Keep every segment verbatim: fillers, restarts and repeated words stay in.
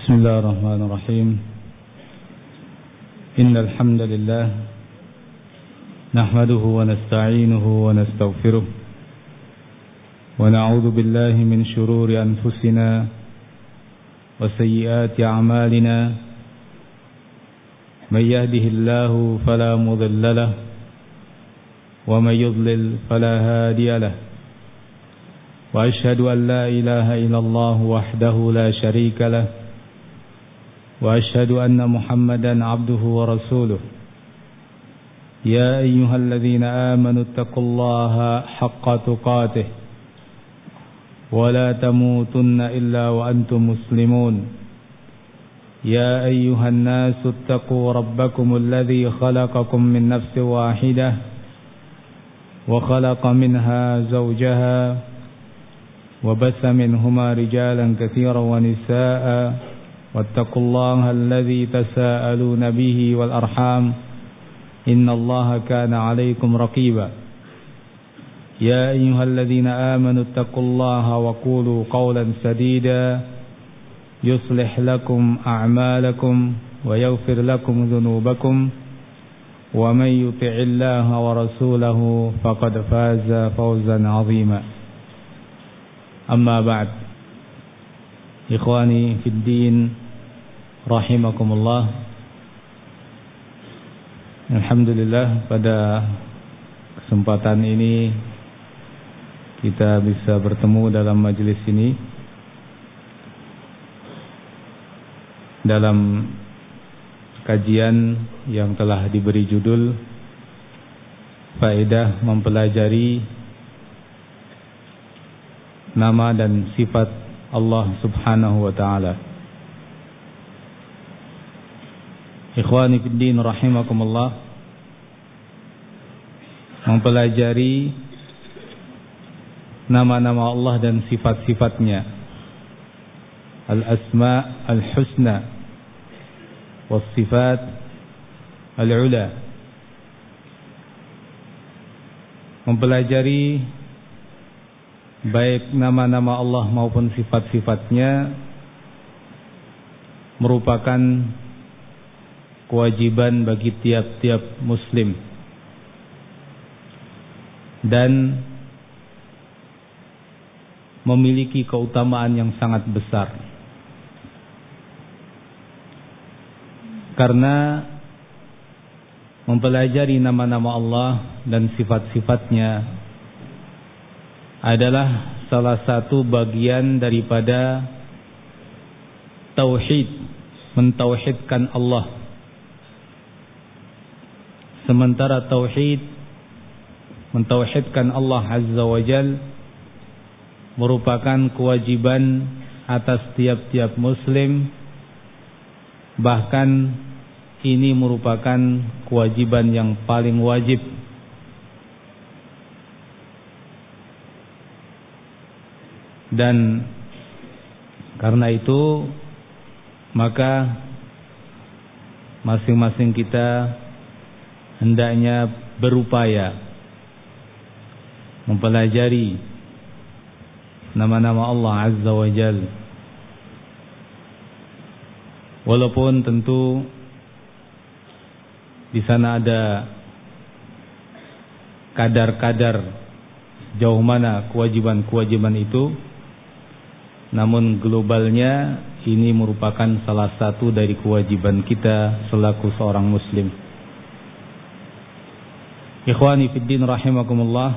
بسم الله الرحمن الرحيم إن الحمد لله نحمده ونستعينه ونستغفره ونعوذ بالله من شرور أنفسنا وسيئات أعمالنا من يهده الله فلا مضل له ومن يضلل فلا هادي له وأشهد أن لا إله إلا الله وحده لا شريك له وأشهد أن محمدا عبده ورسوله يا أيها الذين آمنوا اتقوا الله حق تقاته ولا تموتن إلا وأنتم مسلمون يا أيها الناس اتقوا ربكم الذي خلقكم من نفس واحدة وخلق منها زوجها وبث منهما رجالا كثيرا ونساء واتقوا الله الذي تساءلون به والأرحام إن الله كان عليكم رقيبا يا أيها الذين آمنوا اتقوا الله وقولوا قولا سديدا يصلح لكم أعمالكم ويغفر لكم ذنوبكم ومن يطع الله ورسوله فقد فاز فوزا عظيما أما بعد Ikhwani fid din rahimakumullah. Alhamdulillah, pada kesempatan ini kita bisa bertemu dalam majelis ini dalam kajian yang telah diberi judul Faedah Mempelajari Nama dan Sifat Allah subhanahu wa ta'ala. Ikhwani fiddin rahimakumullah, mempelajari nama-nama Allah dan sifat-sifatnya, al-asma' al-husna was-sifat al-ula. Mempelajari baik nama-nama Allah maupun sifat-sifatnya merupakan kewajiban bagi tiap-tiap muslim dan memiliki keutamaan yang sangat besar, karena mempelajari nama-nama Allah dan sifat-sifatnya adalah salah satu bagian daripada tauhid, mentauhidkan Allah. Sementara tauhid, mentauhidkan Allah Azza wa Jal, merupakan kewajiban atas tiap-tiap muslim, bahkan ini merupakan kewajiban yang paling wajib. Dan karena itu maka masing-masing kita hendaknya berupaya mempelajari nama-nama Allah Azza wa Jal. Walaupun tentu di sana ada kadar-kadar jauh mana kewajiban-kewajiban itu, namun globalnya ini merupakan salah satu dari kewajiban kita selaku seorang muslim. Ikhwani fiddin rahimakumullah,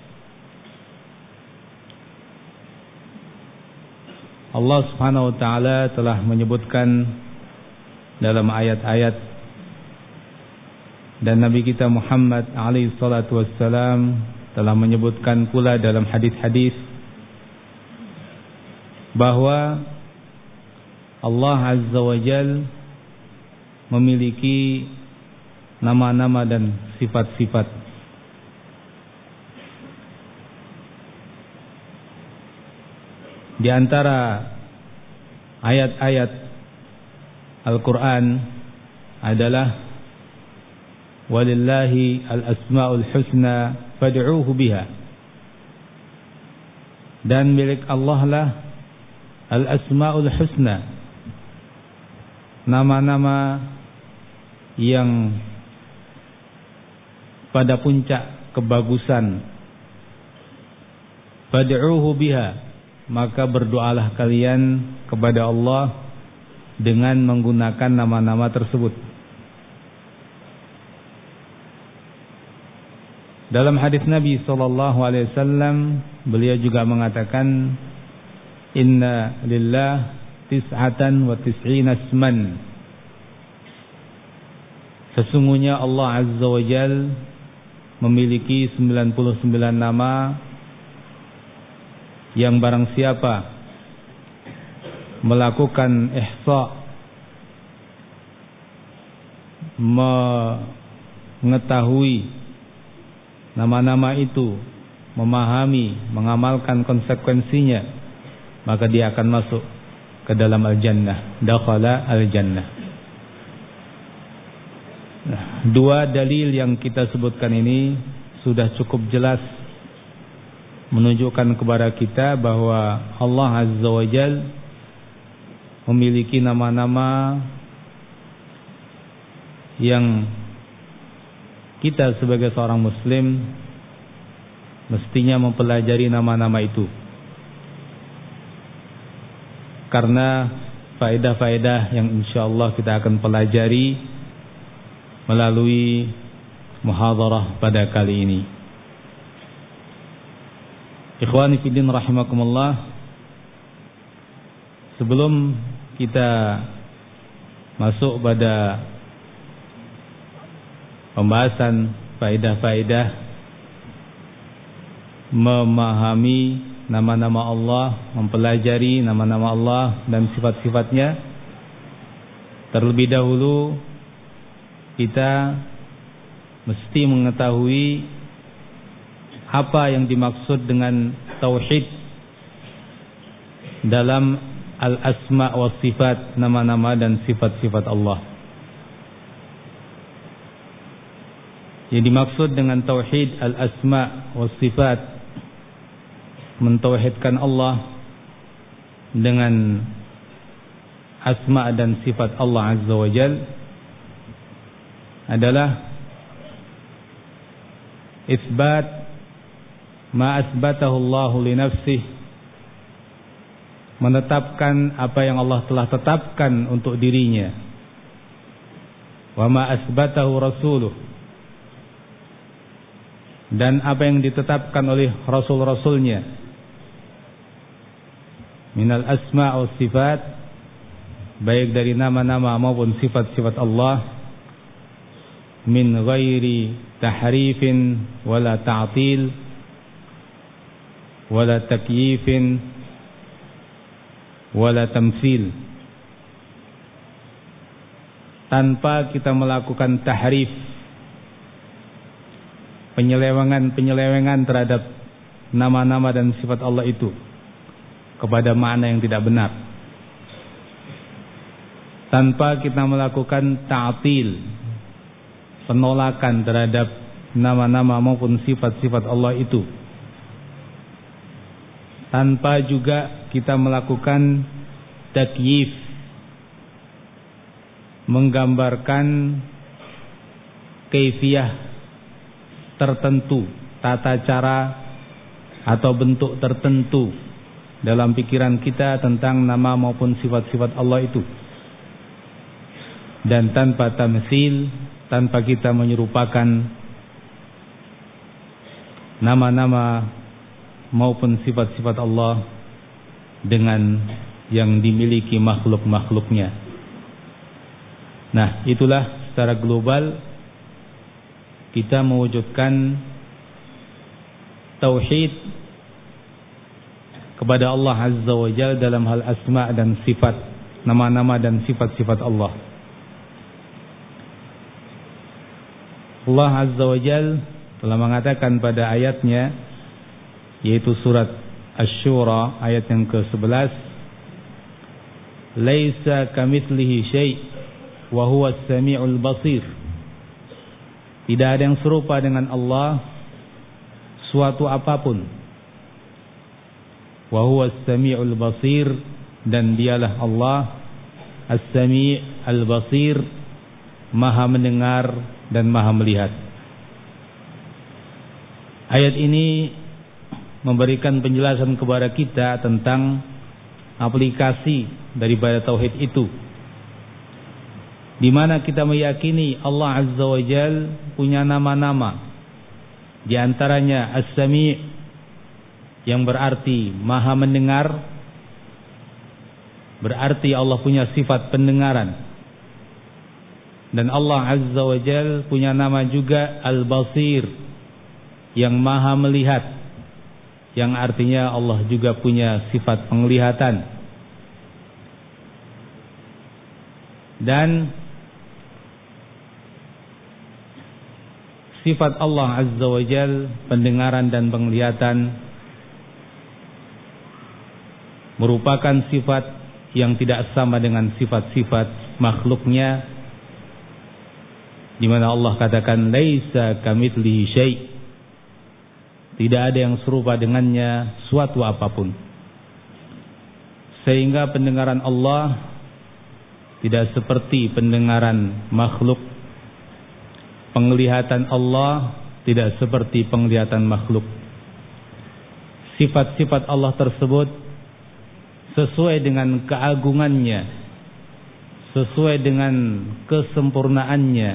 Allah subhanahu wa ta'ala telah menyebutkan dalam ayat-ayat, dan Nabi kita Muhammad alaihi salatu wassalam telah menyebutkan pula dalam hadis-hadis bahwa Allah Azza wa Jal memiliki nama-nama dan sifat-sifat. Di antara ayat-ayat Al-Quran adalah walillahi al-asma'ul husna fad'uuhu biha, dan milik Allah lah al-asma'ul husna, nama-nama yang pada puncak kebagusan. Fad'uuhu biha, maka berdoalah kalian kepada Allah dengan menggunakan nama-nama tersebut. Dalam hadis Nabi sallallahu alaihi wasallam, beliau juga mengatakan, inna lillah tis'atan wa tis'ina isman. Sesungguhnya Allah Azza wa Jal memiliki sembilan puluh sembilan nama yang barang siapa melakukan ihsa, mengetahui nama-nama itu, memahami, mengamalkan konsekuensinya, maka dia akan masuk ke dalam al-jannah. Dakhala al-jannah. Nah, dua dalil yang kita sebutkan ini sudah cukup jelas menunjukkan kepada kita bahwa Allah Azza wa Jal memiliki nama-nama yang kita sebagai seorang muslim mestinya mempelajari nama-nama itu, karena faedah-faedah yang insyaallah kita akan pelajari melalui muhadharah pada kali ini. Ikhwani fiddin rahimakumullah, sebelum kita masuk pada pembahasan faedah-faedah memahami nama-nama Allah, mempelajari nama-nama Allah dan sifat-sifatnya, terlebih dahulu kita mesti mengetahui apa yang dimaksud dengan tauhid dalam al-asma wa sifat, nama-nama dan sifat-sifat Allah. Yang dimaksud dengan tauhid al-asma wa sifat, mentauhidkan Allah dengan asma dan sifat Allah Azza wa Jal, adalah isbat ma asbatahu Allah li nafsih, menetapkan apa yang Allah telah tetapkan untuk dirinya, wa ma asbatahu rasuluh, dan apa yang ditetapkan oleh rasul-rasulnya, minal asma' wa sifat, baik dari nama-nama maupun sifat-sifat Allah, min ghairi tahrifin wala ta'til wala takyifin wala tamsil, tanpa kita melakukan tahrif, penyelewengan-penyelewengan terhadap nama-nama dan sifat Allah itu kepada makna yang tidak benar, tanpa kita melakukan ta'til, penolakan terhadap nama-nama maupun sifat-sifat Allah itu, tanpa juga kita melakukan takyif, menggambarkan kaifiyah tertentu, tata cara atau bentuk tertentu dalam pikiran kita tentang nama maupun sifat-sifat Allah itu, dan tanpa tamsil, tanpa kita menyerupakan nama-nama maupun sifat-sifat Allah dengan yang dimiliki makhluk-makhluknya. Nah, itulah secara global kita mewujudkan tauhid kepada Allah Azza wa Jalla dalam hal asma dan sifat, nama-nama dan sifat-sifat Allah. Allah Azza wa Jalla telah mengatakan pada ayatnya, yaitu surat Asy-Syura ayat yang ke sebelas, laisa kamitslihi syai' wa huwa as-sami'ul basir. Tidak ada yang serupa dengan Allah suatu apapun. Wa huwa as-sami'ul basir, dan dialah Allah As-Sami' Al-Basir, Maha mendengar dan Maha melihat. Ayat ini memberikan penjelasan kepada kita tentang aplikasi daripada tauhid itu, di mana kita meyakini Allah Azza wa Jal punya nama-nama, di antaranya As-Sami', yang berarti Maha mendengar, berarti Allah punya sifat pendengaran. Dan Allah Azza wa Jal punya nama juga Al-Basir, yang Maha melihat, yang artinya Allah juga punya sifat penglihatan. Dan sifat Allah Azza wa Jal, pendengaran dan penglihatan, merupakan sifat yang tidak sama dengan sifat-sifat makhluknya, di mana Allah katakan laisa kamitslihi syai', tidak ada yang serupa dengannya suatu apapun. Sehingga pendengaran Allah tidak seperti pendengaran makhluk, penglihatan Allah tidak seperti penglihatan makhluk. Sifat-sifat Allah tersebut sesuai dengan keagungannya, sesuai dengan kesempurnaannya.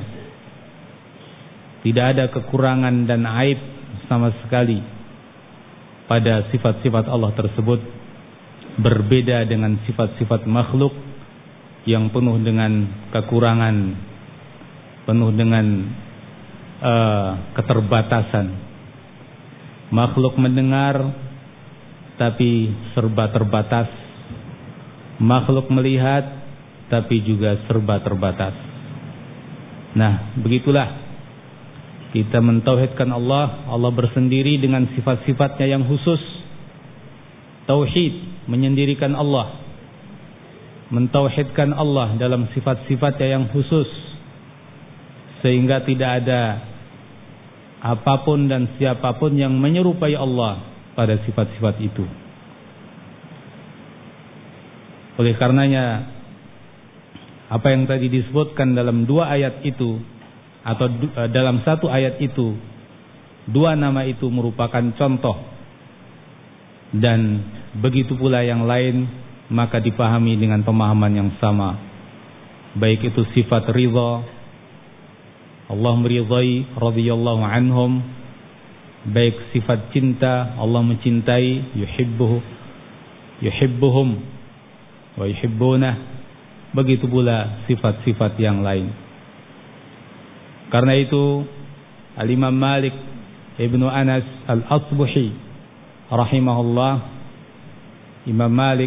Tidak ada kekurangan dan aib sama sekali pada sifat-sifat Allah tersebut, berbeda dengan sifat-sifat makhluk yang penuh dengan kekurangan, penuh dengan uh, keterbatasan. Makhluk mendengar tapi serba terbatas, makhluk melihat tapi juga serba terbatas. Nah, begitulah kita mentauhidkan Allah. Allah bersendiri dengan sifat-sifatnya yang khusus. Tauhid, menyendirikan Allah, mentauhidkan Allah dalam sifat-sifatnya yang khusus, sehingga tidak ada apapun dan siapapun yang menyerupai Allah pada sifat-sifat itu. Oleh karenanya, apa yang tadi disebutkan dalam dua ayat itu, atau dalam satu ayat itu, dua nama itu merupakan contoh, dan begitu pula yang lain, maka dipahami dengan pemahaman yang sama. Baik itu sifat ridha, Allah meridhai, radhiyallahu anhum. Baik sifat cinta, Allah mencintai, yuhibbuhu, yuhibbuhum wa yuhibbunah. Begitu pula sifat-sifat yang lain. Karena itu Al-Imam Malik Ibnu Anas Al-Asbuhi rahimahullah, Imam Malik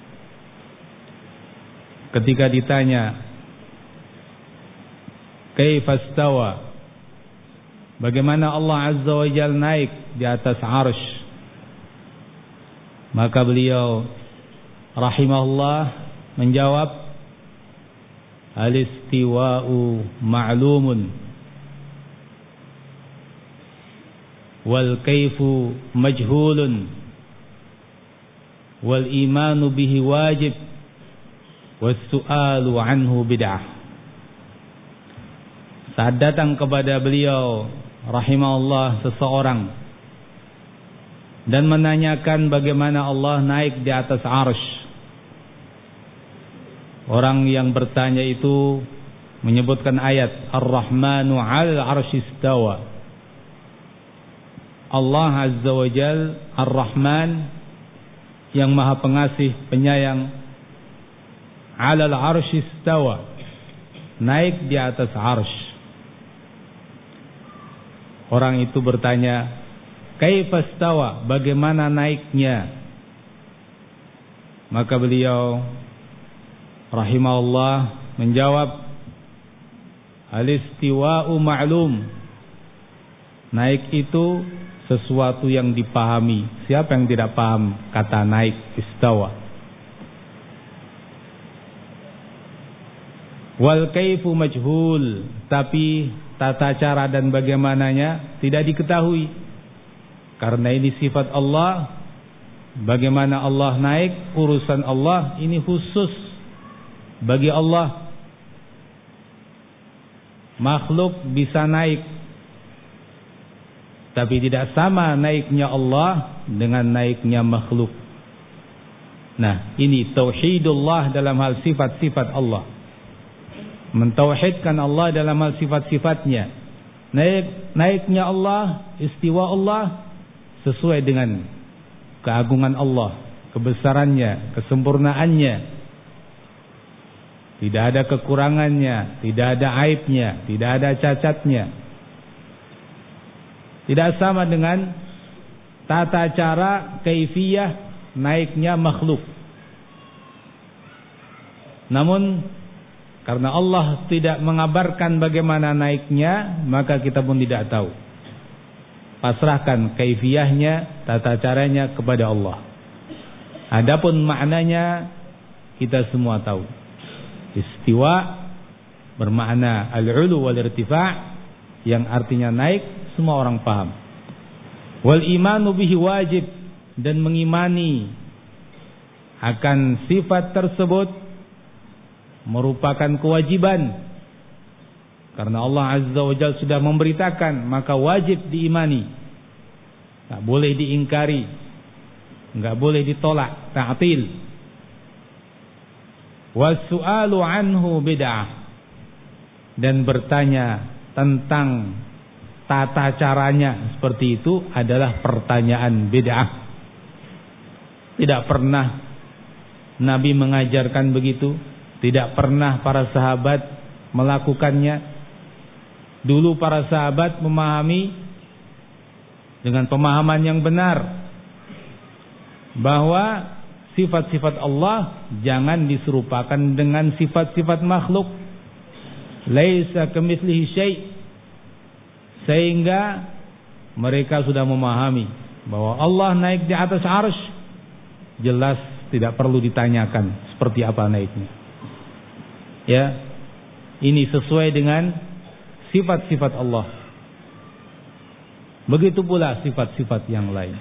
ketika ditanya kaifa istawa, bagaimana Allah Azza wa Jalla naik di atas arsy, maka beliau rahimahullah menjawab, al-istiwa'u ma'lumun wal kaifu majhulun wal imanu bihi wajib was su'alu anhu bid'ah. Saat datang kepada beliau rahimahullah seseorang dan menanyakan bagaimana Allah naik di atas arsy, orang yang bertanya itu menyebutkan ayat Ar-Rahmanu 'alal 'arsy istawa. Allah Azza wa Jal Ar-Rahman, yang Maha Pengasih Penyayang, 'alal 'arsy istawa, naik di atas arsy. Orang itu bertanya, kaifa istawa, bagaimana naiknya? Maka beliau rahimahullah menjawab, al-istiwa'u ma'lum, naik itu sesuatu yang dipahami. Siapa yang tidak paham kata naik, istawa? Wal kaifu majhul, tapi tata cara dan bagaimananya tidak diketahui. Karena ini sifat Allah, bagaimana Allah naik, urusan Allah ini khusus Bagi Allah, makhluk bisa naik, tapi tidak sama naiknya Allah dengan naiknya makhluk. Nah, ini tauhidullah dalam hal sifat-sifat Allah. Mentauhidkan Allah dalam hal sifat-sifatnya. Naik naiknya Allah, istiwa Allah sesuai dengan keagungan Allah, kebesarannya, kesempurnaannya. Tidak ada kekurangannya, tidak ada aibnya, tidak ada cacatnya. Tidak sama dengan tata cara kaifiyah naiknya makhluk. Namun karena Allah tidak mengabarkan bagaimana naiknya, maka kita pun tidak tahu. Pasrahkan kaifiyahnya, tata caranya kepada Allah. Adapun maknanya kita semua tahu. Istiwa bermakna al-ulu wal irtifa', yang artinya naik, semua orang paham. Wal imanu bihi wajib, dan mengimani akan sifat tersebut merupakan kewajiban. Karena Allah Azza wa Jalla sudah memberitakan, maka wajib diimani. Tak boleh diingkari, enggak boleh ditolak, ta'til. Wasu'alu anhu bid'ah, dan bertanya tentang tata caranya seperti itu adalah pertanyaan bid'ah. Tidak pernah Nabi mengajarkan begitu, tidak pernah para sahabat melakukannya. Dulu para sahabat memahami dengan pemahaman yang benar bahwa sifat-sifat Allah jangan diserupakan dengan sifat-sifat makhluk. Laisa kamitslihi syai'. Sehingga mereka sudah memahami bahwa Allah naik di atas arsy, jelas tidak perlu ditanyakan seperti apa naiknya. Ya, ini sesuai dengan sifat-sifat Allah. Begitu pula sifat-sifat yang lain.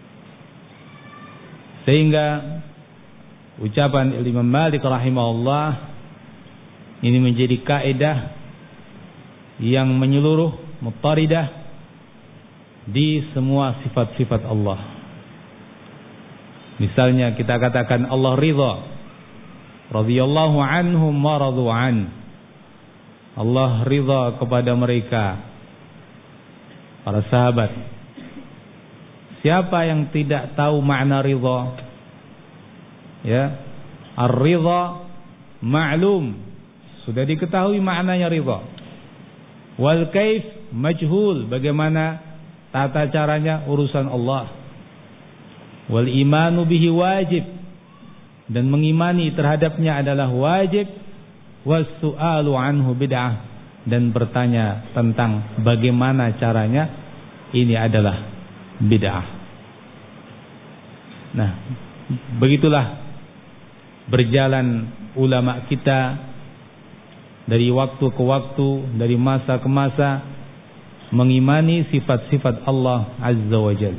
Sehingga ucapan Imam Malik rahimahullah ini menjadi kaidah yang menyeluruh, muttaridah di semua sifat-sifat Allah. Misalnya kita katakan Allah ridha, radhiyallahu anhum wa radu an. Allah ridha kepada mereka, para sahabat. Siapa yang tidak tahu makna ridha? Ya, ar-ridha ma'lum, sudah diketahui maknanya ridha. Wal kaif majhul, bagaimana tata caranya urusan Allah. Wal imanu bihi wajib, dan mengimani terhadapnya adalah wajib. Was su'alu anhu bid'ah, dan bertanya tentang bagaimana caranya, ini adalah bid'ah. Nah, begitulah berjalan ulama kita dari waktu ke waktu, dari masa ke masa, mengimani sifat-sifat Allah Azza wa Jalla.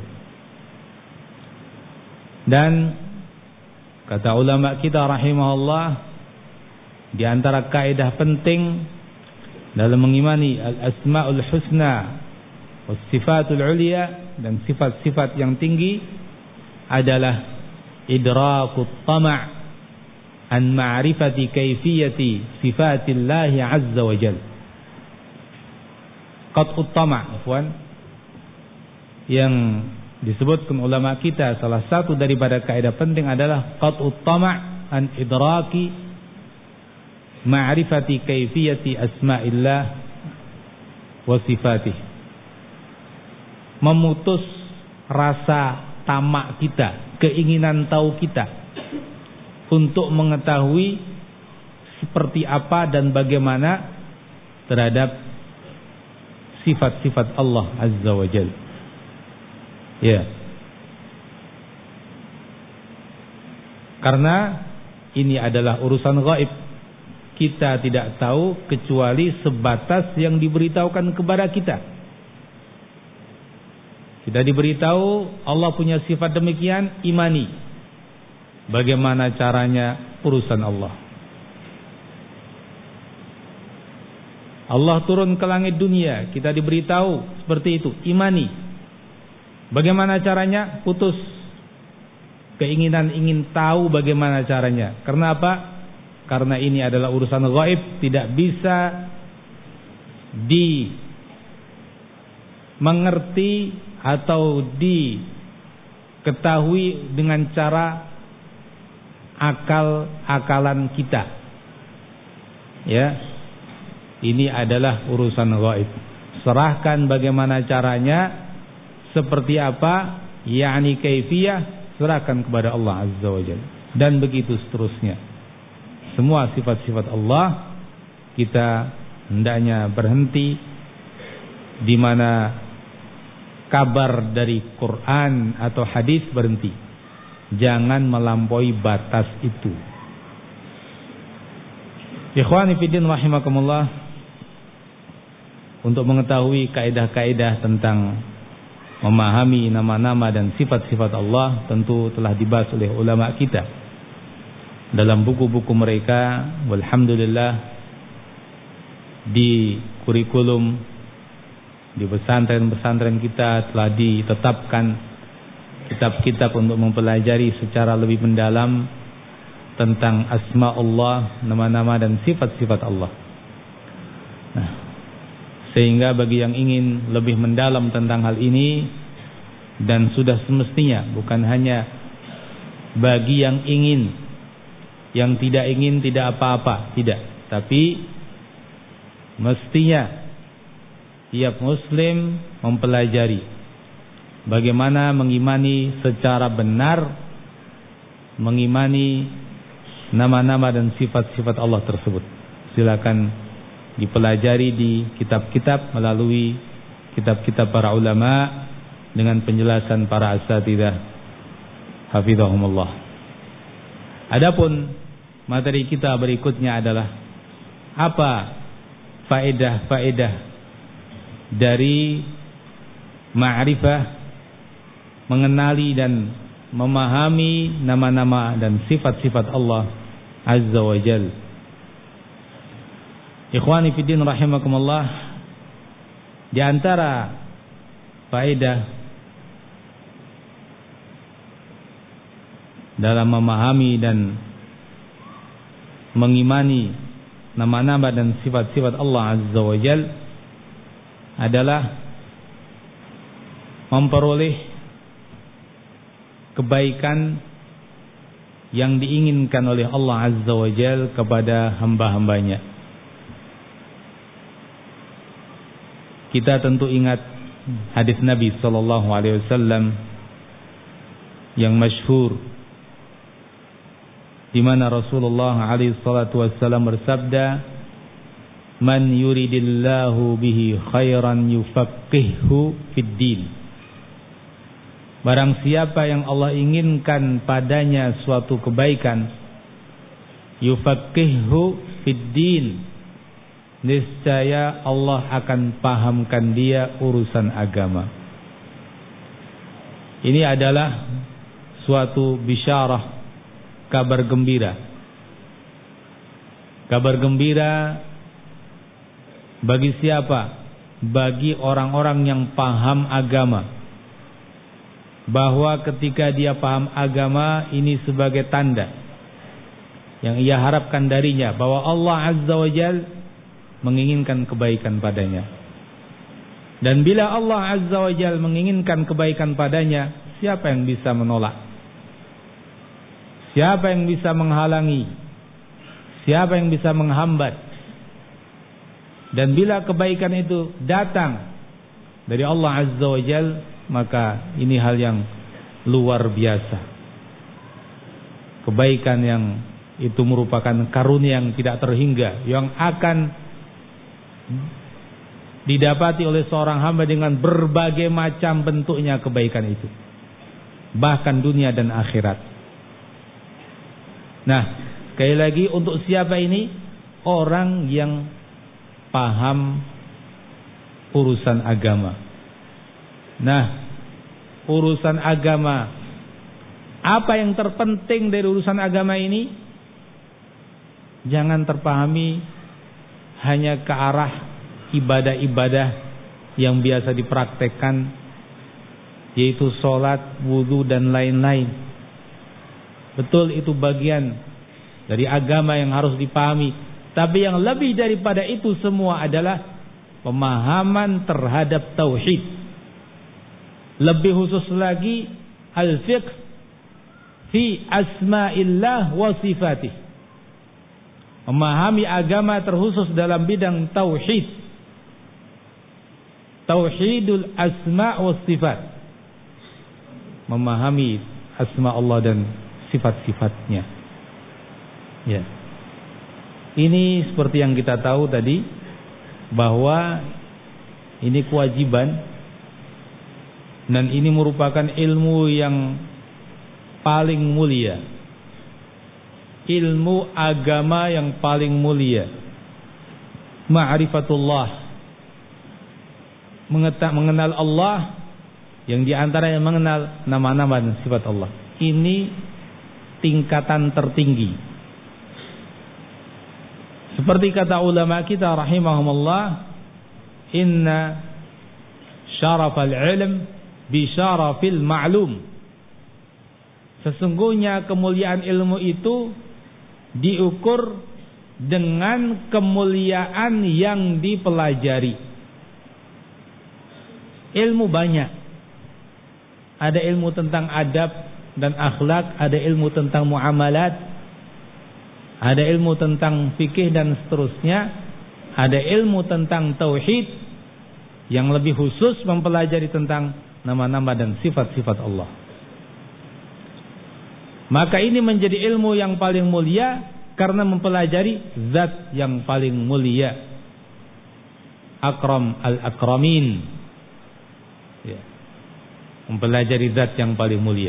Dan kata ulama kita rahimahullah, di antara kaidah penting dalam mengimani al-asmaul husna was sifatul ulia, dan sifat-sifat yang tinggi, adalah idrakut tama' an ma'rifati kaifiyati sifatillahi azza wa jalla. Qat'ut tama', afwan, yang disebutkan ulama kita, salah satu daripada kaidah penting adalah qat'ut tama' an idraki ma'rifati kaifiyati asma'illah wa sifatih. Memutus rasa tamak kita, keinginan tahu kita untuk mengetahui seperti apa dan bagaimana terhadap sifat-sifat Allah Azza wa Jalla. Ya. Karena ini adalah urusan gaib. Kita tidak tahu kecuali sebatas yang diberitahukan kepada kita. Kita diberitahu Allah punya sifat demikian, imani. Bagaimana caranya, urusan Allah. Allah turun ke langit dunia, kita diberitahu seperti itu, imani. Bagaimana caranya? Putus keinginan ingin tahu bagaimana caranya. Karena apa? Karena ini adalah urusan gaib, tidak bisa dimengerti atau diketahui dengan cara akal-akalan kita. Ya. Ini adalah urusan gaib. Serahkan bagaimana caranya, seperti apa, yakni kaifiyah, serahkan kepada Allah Azza wa Jalla. Dan begitu seterusnya. Semua sifat-sifat Allah kita hendaknya berhenti di mana kabar dari Quran atau hadis berhenti. Jangan melampaui batas itu. Ikhwani fiddin rahimakumullah, untuk mengetahui kaidah-kaidah tentang memahami nama-nama dan sifat-sifat Allah tentu telah dibahas oleh ulama kita dalam buku-buku mereka. Walhamdulillah, di kurikulum di pesantren-pesantren kita telah ditetapkan kitab-kitab untuk mempelajari secara lebih mendalam tentang asma Allah, nama-nama dan sifat-sifat Allah. Nah, sehingga bagi yang ingin lebih mendalam tentang hal ini, dan sudah semestinya, bukan hanya bagi yang ingin, yang tidak ingin tidak apa-apa, tidak, tapi mestinya tiap muslim mempelajari bagaimana mengimani secara benar, mengimani nama-nama dan sifat-sifat Allah tersebut. Silakan dipelajari di kitab-kitab melalui kitab-kitab para ulama dengan penjelasan para asatidzah hafizahumullah. Adapun materi kita berikutnya adalah apa faedah-faedah dari ma'rifah, mengenali dan memahami nama-nama dan sifat-sifat Allah Azza wa Jalla. Ikhwani fiddin rahimakumullah, di antara faedah dalam memahami dan mengimani nama-nama dan sifat-sifat Allah Azza wa Jalla adalah memperoleh kebaikan yang diinginkan oleh Allah Azza wa Jalla kepada hamba-hambanya. Kita tentu ingat hadis Nabi sallallahu alaihi wasallam yang masyhur, di mana Rasulullah alaihi salatu wasallam bersabda, "Man yuridillahu bihi khairan yufaqqihhu fid din." Barang siapa yang Allah inginkan padanya suatu kebaikan, yufaqqihhu fid din, niscaya Allah akan pahamkan dia urusan agama. Ini adalah suatu bisyarah, kabar gembira. Kabar gembira bagi siapa? Bagi orang-orang yang paham agama. Bahwa ketika dia paham agama, ini sebagai tanda yang ia harapkan darinya, bahwa Allah Azza wa Jalla menginginkan kebaikan padanya. Dan bila Allah Azza wa Jalla menginginkan kebaikan padanya, siapa yang bisa menolak? Siapa yang bisa menghalangi? Siapa yang bisa menghambat? Dan bila kebaikan itu datang dari Allah Azza wa Jalla, maka ini hal yang luar biasa. Kebaikan yang itu merupakan karunia yang tidak terhingga, yang akan didapati oleh seorang hamba dengan berbagai macam bentuknya kebaikan itu, bahkan dunia dan akhirat. Nah, sekali lagi, untuk siapa ini? Orang yang paham urusan agama. Nah, urusan agama, apa yang terpenting dari urusan agama ini? Jangan terpahami hanya ke arah ibadah-ibadah yang biasa dipraktekkan, yaitu sholat, wudu dan lain-lain. Betul, itu bagian dari agama yang harus dipahami. Tapi yang lebih daripada itu semua adalah pemahaman terhadap tauhid. Lebih khusus lagi al-fiqh fi asma'illah wa sifatih. Memahami agama terkhusus dalam bidang tauhid. Tauhidul asma' wa sifat. Memahami asma Allah dan sifat-sifatnya. Ya. Ini seperti yang kita tahu tadi, bahwa ini kewajiban dan ini merupakan ilmu yang paling mulia. Ilmu agama yang paling mulia. Ma'rifatullah, mengenal Allah, yang diantara yang mengenal nama-nama dan sifat Allah. Ini tingkatan tertinggi. Seperti kata ulama kita rahimahumullah, inna syarafal ilm bi syarafil ma'lum. Sesungguhnya kemuliaan ilmu itu diukur dengan kemuliaan yang dipelajari. Ilmu banyak. Ada ilmu tentang adab dan akhlak, ada ilmu tentang muamalat, ada ilmu tentang fikih dan seterusnya, ada ilmu tentang tauhid yang lebih khusus mempelajari tentang nama-nama dan sifat-sifat Allah. Maka ini menjadi ilmu yang paling mulia karena mempelajari zat yang paling mulia. Akram al-akramin. Ya. Mempelajari zat yang paling mulia.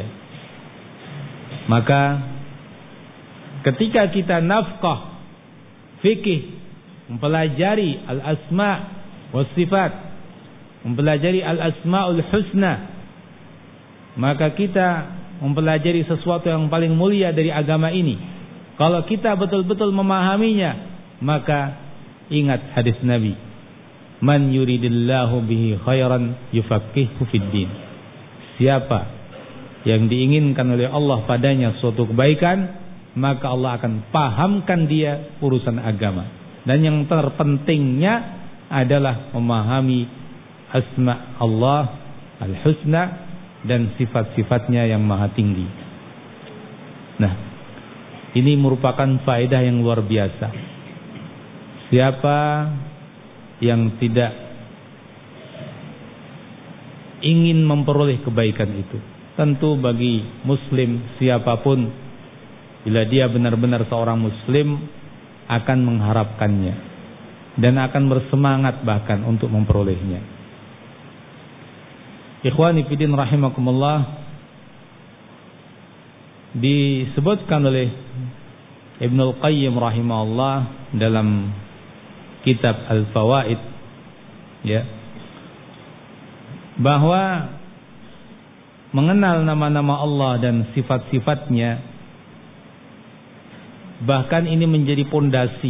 Maka ketika kita nafqah fikih, mempelajari al-asma' was sifat, mempelajari al-asma'ul husna, maka kita mempelajari sesuatu yang paling mulia dari agama ini. Kalau kita betul-betul memahaminya, maka ingat hadis Nabi, man yuridillahu bihi khairan yufaqihuhu fid din. Siapa yang diinginkan oleh Allah padanya suatu kebaikan, maka Allah akan pahamkan dia urusan agama. Dan yang terpentingnya adalah memahami asma Allah al-husna dan sifat-sifatnya yang maha tinggi. Nah, ini merupakan faedah yang luar biasa. Siapa yang tidak ingin memperoleh kebaikan itu? Tentu bagi muslim siapapun, bila dia benar-benar seorang muslim, akan mengharapkannya dan akan bersemangat bahkan untuk memperolehnya. Ikhwani fillah rahimakumullah, disebutkan oleh Ibnul Qayyim rahimahullah dalam kitab Al-Fawaid, ya, bahwa mengenal nama-nama Allah dan sifat-sifatnya, bahkan ini menjadi pondasi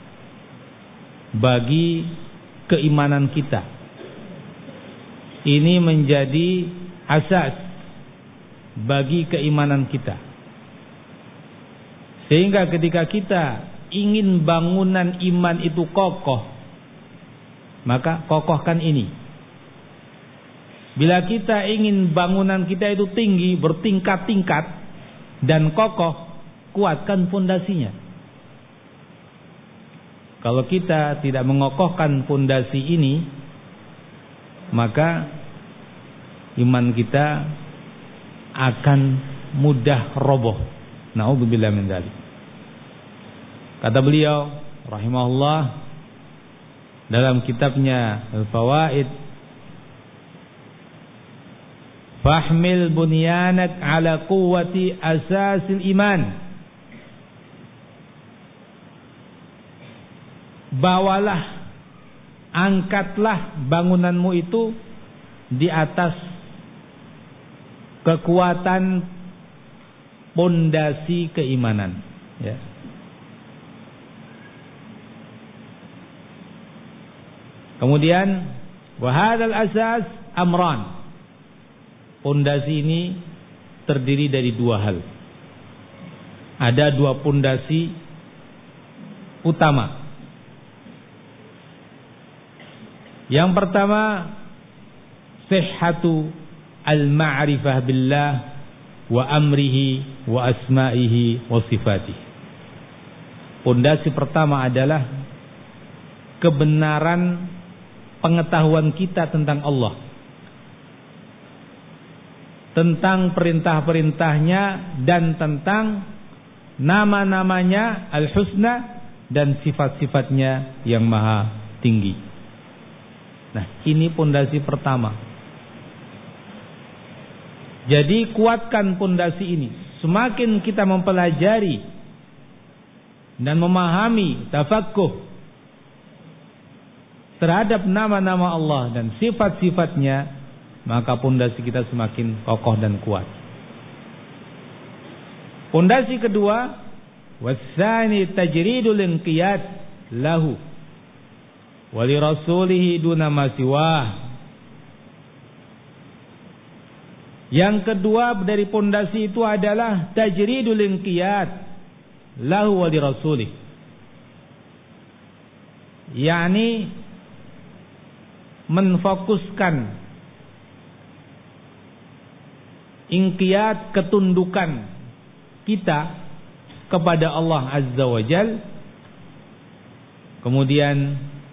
bagi keimanan kita. Ini menjadi asas bagi keimanan kita. Sehingga ketika kita ingin bangunan iman itu kokoh, maka kokohkan ini. Bila kita ingin bangunan kita itu tinggi, bertingkat-tingkat dan kokoh, kuatkan fondasinya. Kalau kita tidak mengokohkan fondasi ini, maka iman kita akan mudah roboh. Na'udzubillah min dzalik. Kata beliau rahimahullah dalam kitabnya Al-Fawaid, fahmil bunyanak ala quwwati asasil iman. Bawalah, angkatlah bangunanmu itu di atas kekuatan pondasi keimanan, ya. Kemudian wa hadzal asas amran. Pondasi ini terdiri dari dua hal. Ada dua pondasi utama. Yang pertama, sihhatu al-ma'rifah billah wa amrihi wa asma'ihi wa sifatihi. Pondasi pertama adalah kebenaran pengetahuan kita tentang Allah, tentang perintah-perintahnya dan tentang nama-namanya al-husna dan sifat-sifatnya yang maha tinggi. Nah, ini pondasi pertama. Jadi kuatkan pondasi ini. Semakin kita mempelajari dan memahami, tafaqquh terhadap nama-nama Allah dan sifat-sifatnya, maka pondasi kita semakin kokoh dan kuat. Pondasi kedua, wasani tajridul inqiyad lahu wa li rasulih duna ma siwah. Yang kedua dari pondasi itu adalah tajridul inqiyad lahu wa li rasulih, yakni menfokuskan inqiyad, ketundukan kita kepada Allah Azza wa Jal, kemudian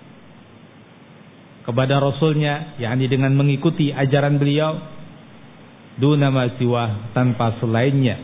kepada Rasulnya, yakni dengan mengikuti ajaran beliau, duna ma siwah, tanpa selainnya.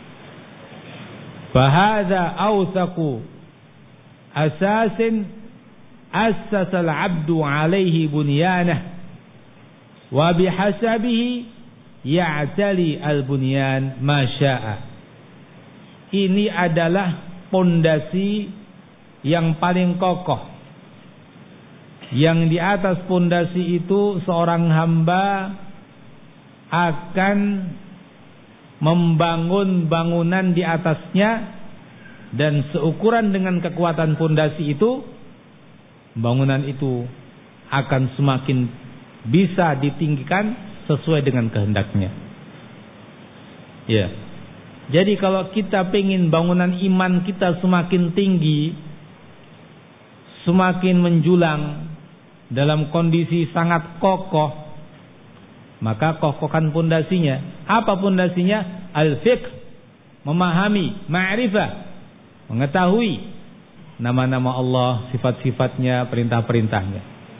Fahadha awthaqu asasin assasal abdu alaihi bunyanah wa bihasabihi ya'tali al-bunyan ma sya'a. Ini adalah pondasi yang paling kokoh. Yang di atas pondasi itu seorang hamba akan membangun bangunan di atasnya, dan seukuran dengan kekuatan pondasi itu, bangunan itu akan semakin bisa ditinggikan sesuai dengan kehendaknya. Ya. Jadi kalau kita pengen bangunan iman kita semakin tinggi, semakin menjulang, dalam kondisi sangat kokoh, maka kokohkan pondasinya. Apa pondasinya? Al-fiqh, memahami, ma'rifah, mengetahui nama-nama Allah, sifat-sifatnya, perintah-perintahnya.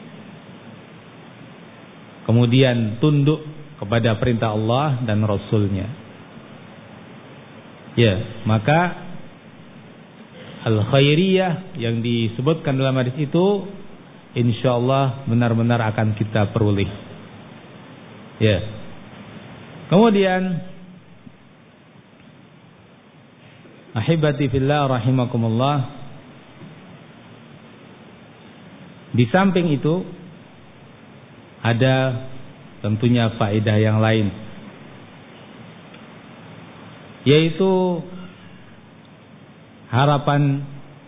Kemudian tunduk kepada perintah Allah dan Rasulnya. Ya, maka al-khairiyah yang disebutkan dalam hadis itu, insyaallah benar-benar akan kita peroleh. Ya. Kemudian, ahibati fillah rahimakumullah, di samping itu ada tentunya faedah yang lain, yaitu harapan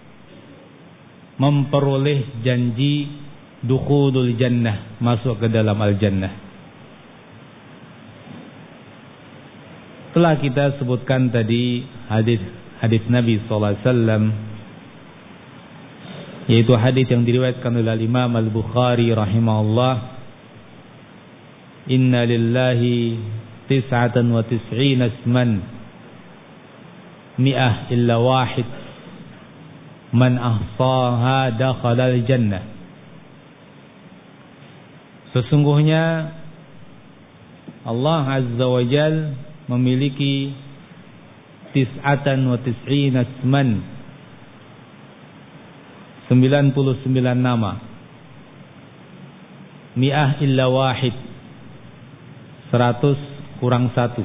memperoleh janji dukhulul jannah, masuk ke dalam al-jannah. Telah kita sebutkan tadi hadis hadis Nabi sallallahu alaihi wasallam, yaitu hadis yang diriwayatkan oleh Imam Al-Bukhari rahimahullah, inna lillahi tis'atan wa tis'ina isman mi'ah illa wahid man ahsaha dakhala al-jannah. Sesungguhnya Allah Azza wa Jal memiliki tis'atan wa tis'ina isman, sembilan puluh sembilan nama. Mi'ah illa wahid, seratus kurang satu.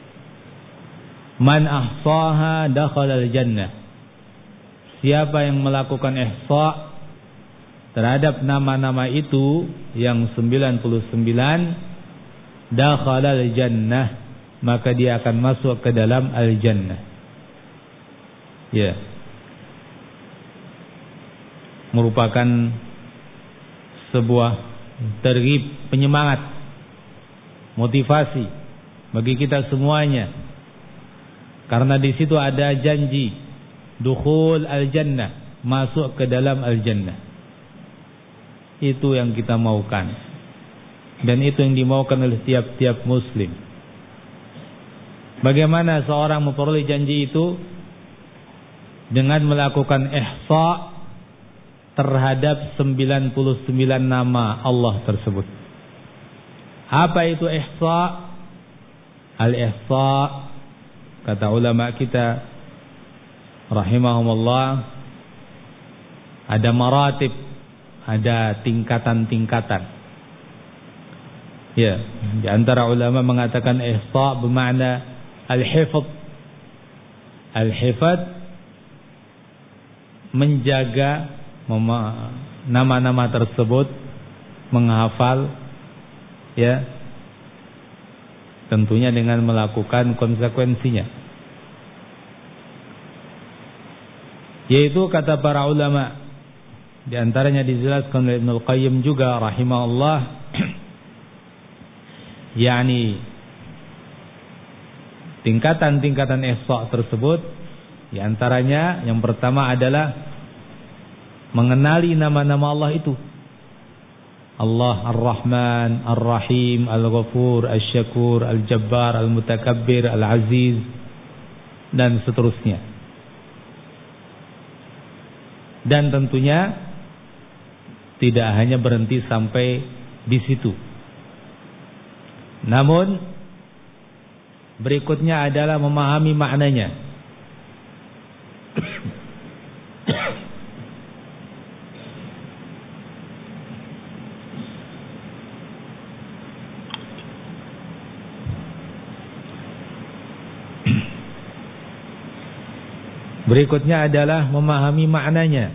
Man ahsaha dakhala al-jannah. Siapa yang melakukan ihsa terhadap nama-nama itu yang sembilan puluh sembilan, dakhala al-jannah, maka dia akan masuk ke dalam al-jannah. Ya. Merupakan sebuah terghib, penyemangat, motivasi bagi kita semuanya. Karena di situ ada janji dukhul al-jannah, masuk ke dalam al-jannah. Itu yang kita maukan. Dan itu yang dimaukan oleh tiap-tiap muslim. Bagaimana seorang memperoleh janji itu? Dengan melakukan ihsa terhadap sembilan puluh sembilan nama Allah tersebut. Apa itu ihsa? Al-ihsa, kata ulama kita rahimahumullah, ada maratib, ada tingkatan-tingkatan. Ya, di antara ulama mengatakan ihsa bermakna al-hifdz. Al-hifdz menjaga nama-nama tersebut, menghafal, ya, tentunya dengan melakukan konsekuensinya. Yaitu kata para ulama, di antaranya dijelaskan oleh Ibnul Qayyim juga rahimahullah, yakni tingkatan-tingkatan ihsa tersebut. Di antaranya yang pertama adalah mengenali nama-nama Allah itu. Allah Ar-Rahman, Ar-Rahim, Al-Ghafur, Al-Syakur, Al-Jabbar, Al-Mutakabbir, Al-Aziz, dan seterusnya. Dan tentunya tidak hanya berhenti sampai di situ. Namun berikutnya adalah memahami maknanya. Berikutnya adalah memahami maknanya.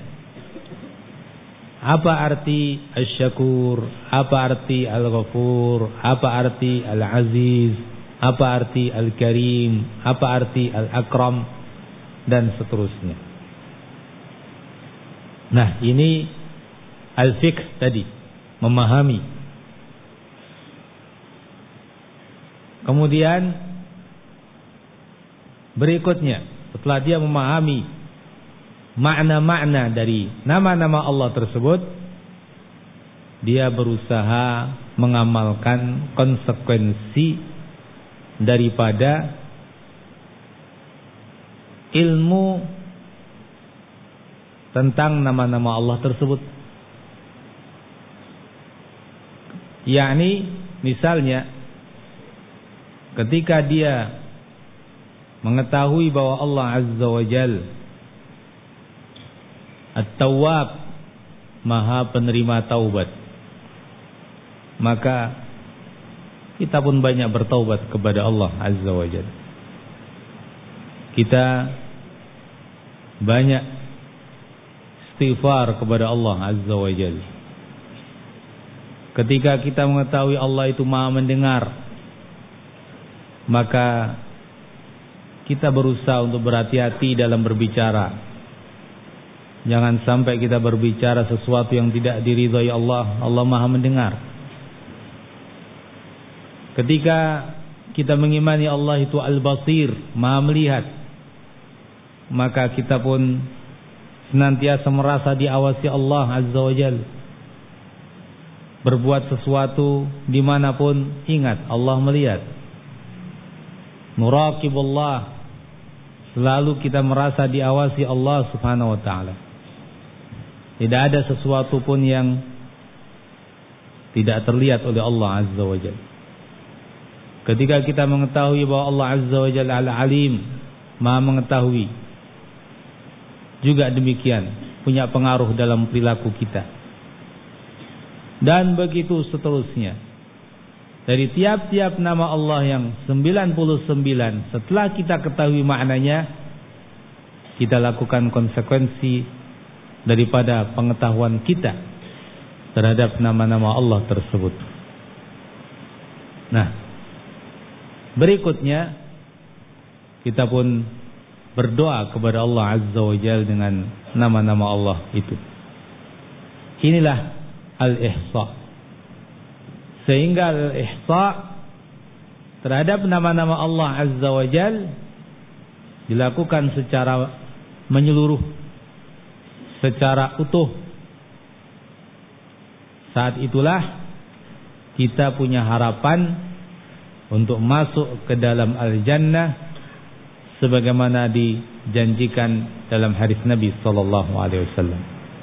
Apa arti Asy-Syakur? Apa arti Al-Ghafur? Apa arti Al-Aziz? Apa arti Al-Karim? Apa arti Al-Akram? Dan seterusnya. Nah, ini al-fiqh tadi, memahami. Kemudian berikutnya, setelah dia memahami makna-makna dari nama-nama Allah tersebut, dia berusaha mengamalkan konsekuensi daripada ilmu tentang nama-nama Allah tersebut. Yakni misalnya ketika dia mengetahui bahwa Allah Azza wa Jal At-Tawwab, Maha penerima taubat, maka kita pun banyak bertaubat kepada Allah Azza wa Jal. Kita banyak istighfar kepada Allah Azza wa Jalla. Ketika kita mengetahui Allah itu Maha mendengar, maka kita berusaha untuk berhati-hati dalam berbicara. Jangan sampai kita berbicara sesuatu yang tidak diridhai Allah. Allah Maha mendengar. Ketika kita mengimani Allah itu Al-Basir, Maha melihat, maka kita pun senantiasa merasa diawasi Allah Azza wa Jalla. Berbuat sesuatu dimanapun, ingat Allah melihat. Muraqibullah, selalu kita merasa diawasi Allah Subhanahu wa ta'ala. Tidak ada sesuatu pun yang tidak terlihat oleh Allah Azza wa Jalla. Ketika kita mengetahui bahwa Allah Azza wa Jalla Al-Alim, Maha mengetahui, juga demikian punya pengaruh dalam perilaku kita. Dan begitu seterusnya. Dari tiap-tiap nama Allah yang sembilan puluh sembilan, setelah kita ketahui maknanya, kita lakukan konsekuensi daripada pengetahuan kita terhadap nama-nama Allah tersebut. Nah, berikutnya kita pun berdoa kepada Allah Azza wa Jalla dengan nama-nama Allah itu. Inilah al-ihsa. Sehingga al-ihsa terhadap nama-nama Allah Azza wa Jal dilakukan secara menyeluruh, secara utuh. Saat itulah kita punya harapan untuk masuk ke dalam al-jannah sebagaimana dijanjikan dalam hadis Nabi sallallahu alaihi wasallam.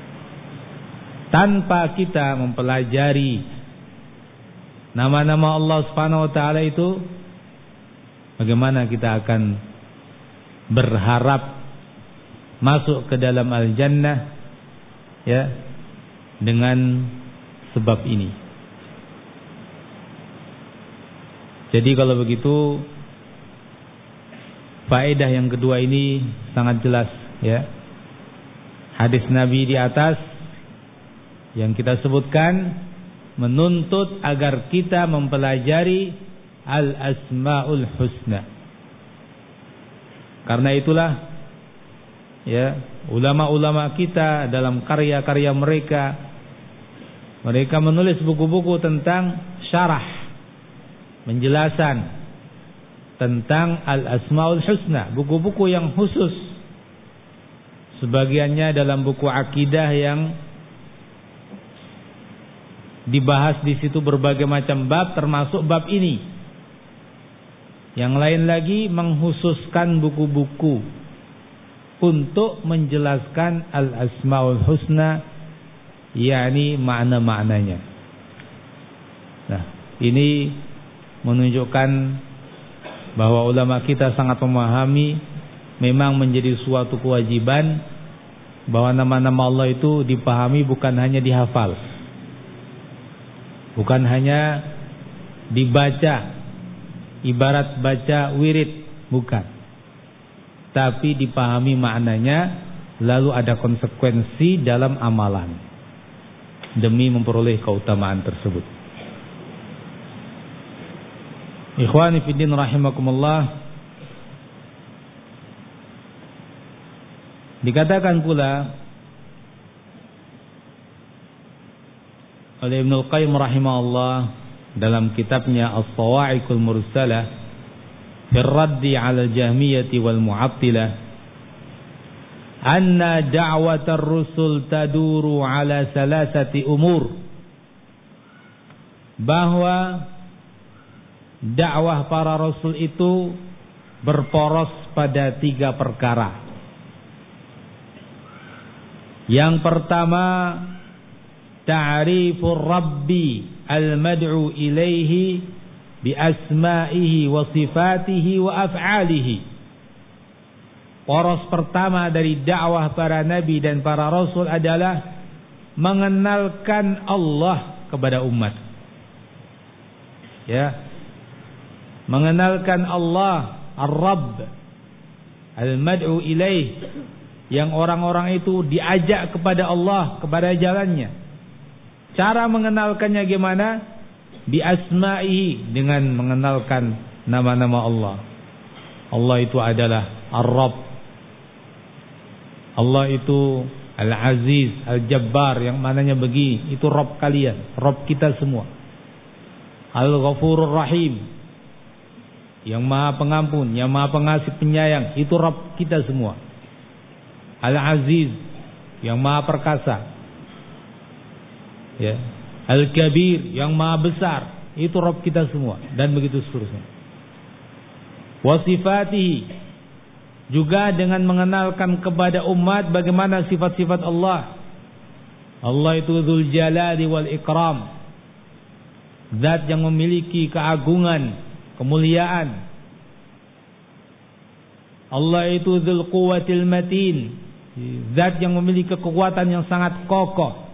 Tanpa kita mempelajari nama-nama Allah Subhanahu wa taala itu, bagaimana kita akan berharap masuk ke dalam al-jannah ya dengan sebab ini. Jadi kalau begitu faedah yang kedua ini sangat jelas ya. Hadis Nabi di atas yang kita sebutkan menuntut agar kita mempelajari al-asmaul husna. Karena itulah ya, ulama-ulama kita dalam karya-karya mereka, mereka menulis buku-buku tentang syarah, penjelasan tentang al-asmaul husna, buku-buku yang khusus. Sebagiannya dalam buku akidah yang dibahas di situ berbagai macam bab, termasuk bab ini. Yang lain lagi mengkhususkan buku-buku untuk menjelaskan al-asmaul husna, yakni makna-maknanya. Nah, ini menunjukkan bahwa ulama kita sangat memahami, memang menjadi suatu kewajiban bahwa nama-nama Allah itu dipahami, bukan hanya dihafal, bukan hanya dibaca ibarat baca wirid, bukan, tapi dipahami maknanya, lalu ada konsekuensi dalam amalan demi memperoleh keutamaan tersebut. Ikhwani fiddin rahimakumullah, dikatakan pula oleh Ibnul Qayyim rahimahullah dalam kitabnya As-Sawa'iqul Mursalah fi ar-raddi 'ala al-Jahmiyah wal Mu'attilah, anna da'watar rusul taduru 'ala salasati umur, bahwa dakwah para rasul itu berporos pada tiga perkara. Yang pertama, ta'rifur rabbi al-mad'u ilaihi bi asma'ihi wa sifatihi wa af'alihi. Poros pertama dari dakwah para nabi dan para rasul adalah mengenalkan Allah kepada umat. Ya. Mengenalkan Allah Ar-Rabb al-mad'u ilaih, yang orang-orang itu diajak kepada Allah, kepada jalannya. Cara mengenalkannya gimana? Bi asma'ihi, dengan mengenalkan nama-nama Allah. Allah itu adalah Ar-Rabb. Allah itu Al-Aziz, Al-Jabbar, yang mananya begini, itu Rabb kalian, Rabb kita semua. Al-Ghafurur Rahim, yang Maha Pengampun, yang Maha Pengasih Penyayang, itu Rabb kita semua. Al-Aziz, yang Maha Perkasa. Ya, Al-Kabir, yang Maha Besar, itu Rabb kita semua, dan begitu seterusnya. Wasifatihi, juga dengan mengenalkan kepada umat bagaimana sifat-sifat Allah. Allah itu Dzul Jalali wal Ikram, zat yang memiliki keagungan, kemuliaan. Allah itu Dzul Quwwatil Matin, zat yang memiliki kekuatan yang sangat kokoh.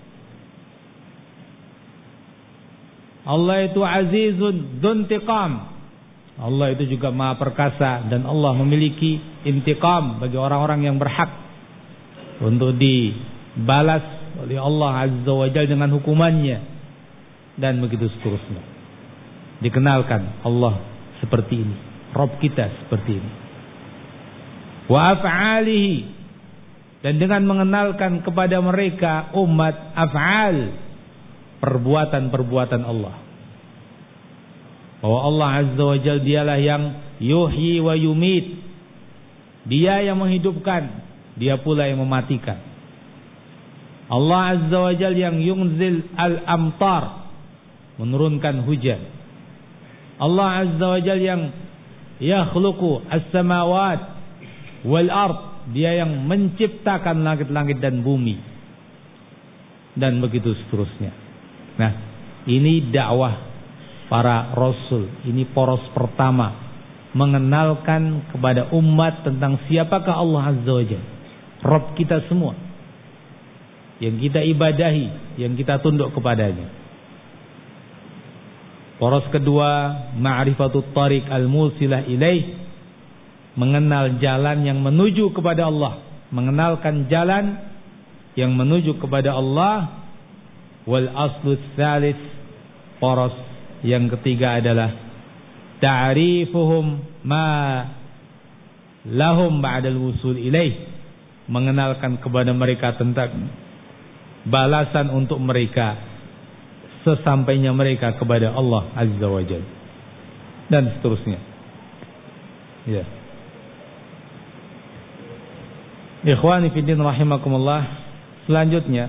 Allah itu Azizun Dzuntiqam, Allah itu juga Maha Perkasa, dan Allah memiliki intiqam bagi orang-orang yang berhak untuk dibalas oleh Allah Azza wa Jalla dengan hukumannya, dan begitu seterusnya. Dikenalkan Allah seperti ini, Rabb kita seperti ini. Wa af'alihi, dan dengan mengenalkan kepada mereka umat af'al, perbuatan-perbuatan Allah. Bahwa Allah Azza wa Jalla dialah yang yuhyi wa yumit. Dia yang menghidupkan, dia pula yang mematikan. Allah Azza wa Jalla yang yunzil al-amtar, menurunkan hujan. Allah Azza wa Jalla yang yakhluqu as-samawat wal ard, dia yang menciptakan langit-langit dan bumi. Dan begitu seterusnya. Nah, ini dakwah para rasul. Ini poros pertama mengenalkan kepada umat tentang siapakah Allah Azza wa Jalla, Rabb kita semua, yang kita ibadahi, yang kita tunduk kepadanya. Poros kedua, ma'rifatut tariq al-musilah ilaih, mengenal jalan yang menuju kepada Allah, mengenalkan jalan yang menuju kepada Allah. Wal aslu tsalits, poros yang ketiga adalah ta'rifuhum ma lahum ba'dal wusul ilaih, mengenalkan kepada mereka tentang balasan untuk mereka sesampainya mereka kepada Allah Azza wa Jalla, dan seterusnya. Ya. Ikhwani fiddin rahimakumullah, selanjutnya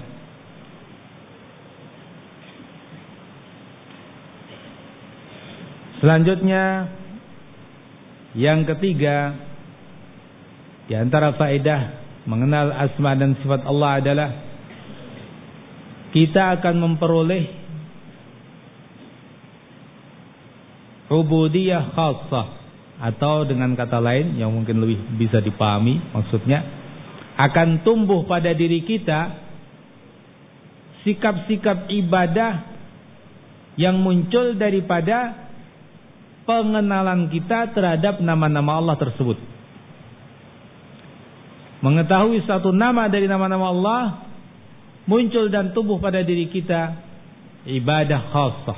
Selanjutnya yang ketiga di antara faedah mengenal asma dan sifat Allah adalah kita akan memperoleh ubudiyah khassah, atau dengan kata lain yang mungkin lebih bisa dipahami maksudnya, akan tumbuh pada diri kita sikap-sikap ibadah yang muncul daripada pengenalan kita terhadap nama-nama Allah tersebut. Mengetahui satu nama dari nama-nama Allah, muncul dan tumbuh pada diri kita ibadah khassah.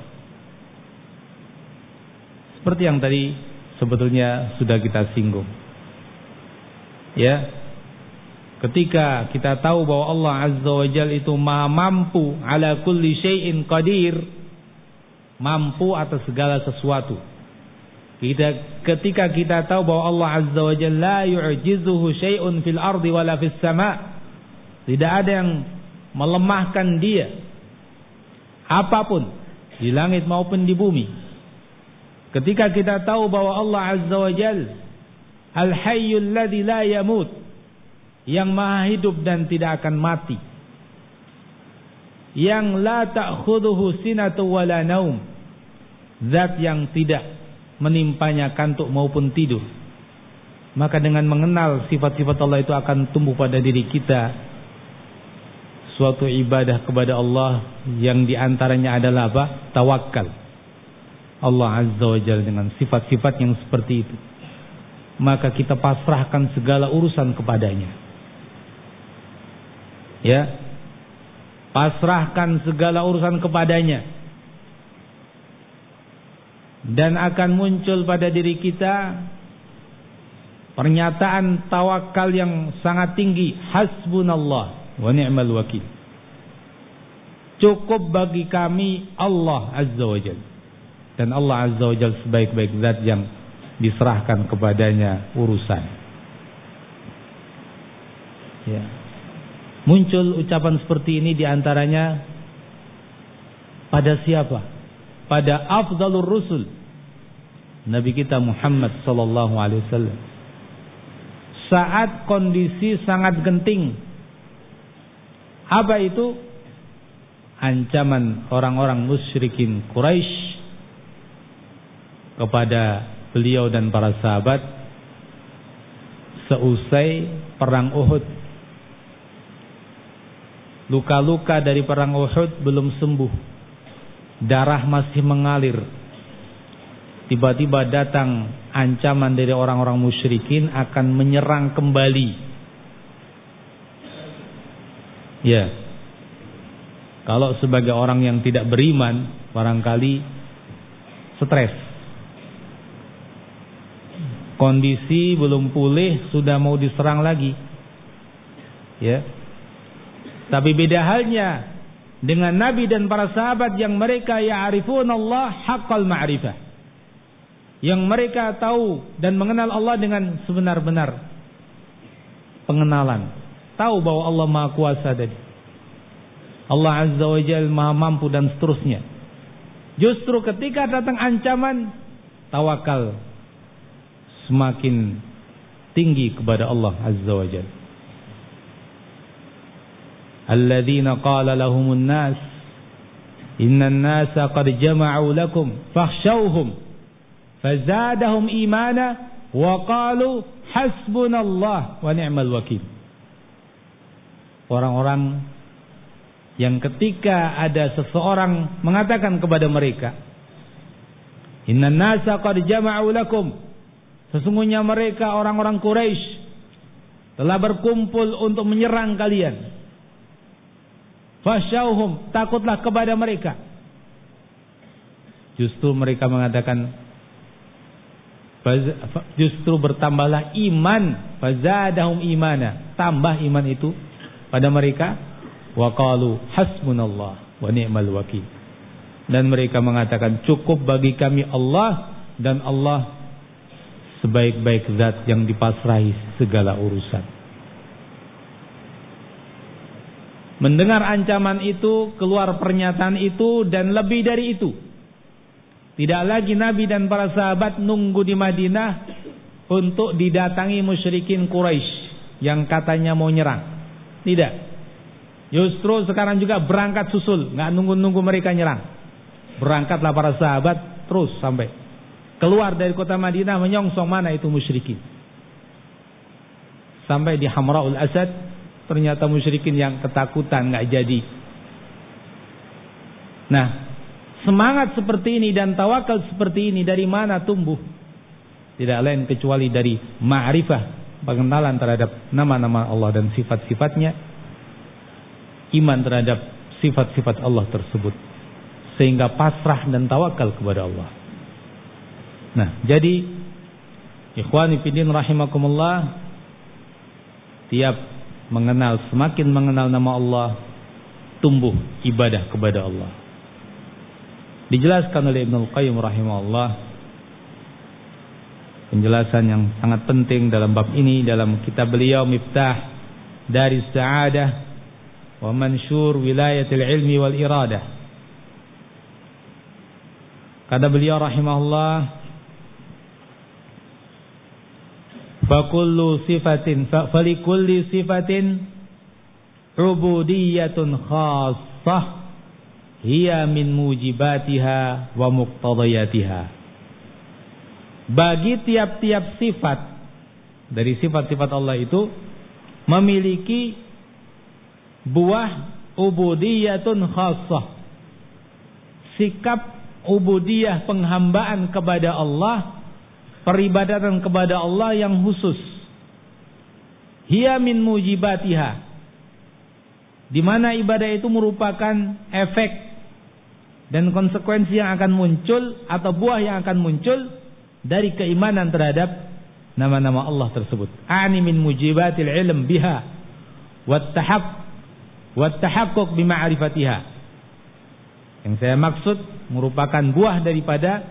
Seperti yang tadi sebetulnya sudah kita singgung. Ya. Ketika kita tahu bahwa Allah Azza wa Jalla itu Maha mampu, ala kulli syai'in qadir, mampu atas segala sesuatu. Kita, ketika kita tahu bahwa Allah Azza wa Jalla la yu'jizuhu syai'un fil ardi wala fis sama', tidak ada yang melemahkan dia apapun di langit maupun di bumi. Ketika kita tahu bahwa Allah Azza wa Jalla al-hayyul ladzi la yamut, yang maha hidup dan tidak akan mati, yang la ta'khudhuhu sinatu wala naum, zat yang tidak menimpanya kantuk maupun tidur, maka dengan mengenal sifat-sifat Allah itu akan tumbuh pada diri kita suatu ibadah kepada Allah yang diantaranya adalah apa? Tawakal. Allah Azza wa Jalla dengan sifat-sifat yang seperti itu, maka kita pasrahkan segala urusan kepadanya. Ya, pasrahkan segala urusan kepadanya. Dan akan muncul pada diri kita pernyataan tawakal yang sangat tinggi, hasbunallah wa ni'mal wakil. Cukup bagi kami Allah Azza wa Jalla, dan Allah Azza wa Jalla sebaik-baik zat yang diserahkan kepadanya urusan. Ya. Muncul ucapan seperti ini diantaranya pada siapa? Pada afdalur rusul, Nabi kita Muhammad sallallahu alaihi wasallam, saat kondisi sangat genting. Apa itu? Ancaman orang-orang musyrikin Quraisy kepada beliau dan para sahabat seusai perang Uhud. Luka-luka dari perang Uhud belum sembuh, darah masih mengalir. Tiba-tiba datang ancaman dari orang-orang musyrikin akan menyerang kembali. Ya, kalau sebagai orang yang tidak beriman, barangkali stres. Kondisi belum pulih, sudah mau diserang lagi. Ya, tapi beda halnya dengan Nabi dan para sahabat yang mereka ya'rifun Allah haqqal ma'rifah, yang mereka tahu dan mengenal Allah dengan sebenar-benar pengenalan, tahu bahwa Allah Maha Kuasa tadi, Allah Azza wa Jalla Maha Mampu dan seterusnya. Justru ketika datang ancaman, tawakal semakin tinggi kepada Allah Azza wa Jalla. Alladzina qala lahumun nas innan nasa qad jama'u lakum fakhshawhum fazadahum imana wa qalu hasbunallah wa ni'mal wakil. Orang-orang yang ketika ada seseorang mengatakan kepada mereka, innan nasa qad jama'u lakum, sesungguhnya mereka orang-orang Quraisy telah berkumpul untuk menyerang kalian. Fasyauhum, takutlah kepada mereka. Justru mereka mengatakan, justru bertambahlah iman, fazadahum imana, tambah iman itu pada mereka. Wa qalu hasbunallah wa ni'mal wakil, dan mereka mengatakan cukup bagi kami Allah, dan Allah sebaik-baik zat yang dipasrahi segala urusan. Mendengar ancaman itu, keluar pernyataan itu, dan lebih dari itu, tidak lagi Nabi dan para sahabat nunggu di Madinah untuk didatangi musyrikin Quraisy yang katanya mau nyerang. Tidak. Justru sekarang juga berangkat susul, nggak nunggu-nunggu mereka nyerang. Berangkatlah para sahabat terus sampai keluar dari kota Madinah menyongsong mana itu musyrikin. Sampai di Hamraul Asad, ternyata musyrikin yang ketakutan nggak jadi. Nah, semangat seperti ini dan tawakal seperti ini dari mana tumbuh? Tidak lain kecuali dari ma'rifah, pengenalan terhadap nama-nama Allah dan sifat-sifatnya, iman terhadap sifat-sifat Allah tersebut, sehingga pasrah dan tawakal kepada Allah. Nah, jadi ikhwani fillah rahimakumullah, tiap mengenal, semakin mengenal nama Allah, tumbuh ibadah kepada Allah. Dijelaskan oleh Ibnu Qayyim rahimahullah, penjelasan yang sangat penting dalam bab ini dalam kitab beliau Miftah Daris Sa'adah wa Mansyur Wilayatil Ilmi wal Iradah. Kata beliau rahimahullah, fakullu sifatin falikulli sifatin ubudiyatun khassah hiya min mujibatiha wa muqtadayatiha. Bagi tiap-tiap sifat dari sifat-sifat Allah itu memiliki buah ubudiyatun khassah, sikap ubudiyah, penghambaan kepada Allah, peribadatan kepada Allah yang khusus. Hiya min mujibatiha, di mana ibadah itu merupakan efek dan konsekuensi yang akan muncul atau buah yang akan muncul dari keimanan terhadap nama-nama Allah tersebut. Ani min mujibatil ilm biha wat tahaq wat tahaqquq bi ma'rifatiha. Yang saya maksud merupakan buah daripada